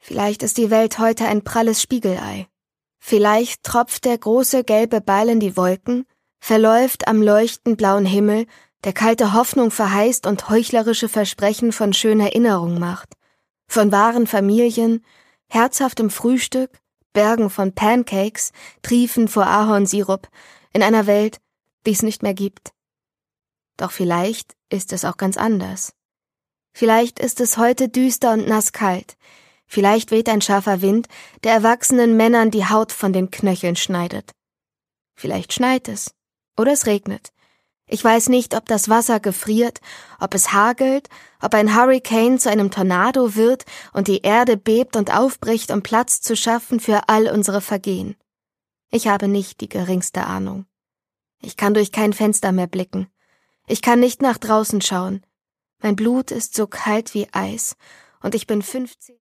Vielleicht ist die Welt heute ein pralles Spiegelei. Vielleicht tropft der große gelbe Ball in die Wolken, verläuft am leuchtend blauen Himmel, der kalte Hoffnung verheißt und heuchlerische Versprechen von schöner Erinnerung macht. Von wahren Familien, herzhaftem Frühstück, Bergen von Pancakes, Triefen vor Ahornsirup, in einer Welt, die es nicht mehr gibt. Doch vielleicht ist es auch ganz anders. Vielleicht ist es heute düster und nasskalt. Vielleicht weht ein scharfer Wind, der erwachsenen Männern die Haut von den Knöcheln schneidet. Vielleicht schneit es. Oder es regnet. Ich weiß nicht, ob das Wasser gefriert, ob es hagelt, ob ein Hurrikan zu einem Tornado wird und die Erde bebt und aufbricht, um Platz zu schaffen für all unsere Vergehen. Ich habe nicht die geringste Ahnung. Ich kann durch kein Fenster mehr blicken. Ich kann nicht nach draußen schauen. Mein Blut ist so kalt wie Eis und ich bin 15.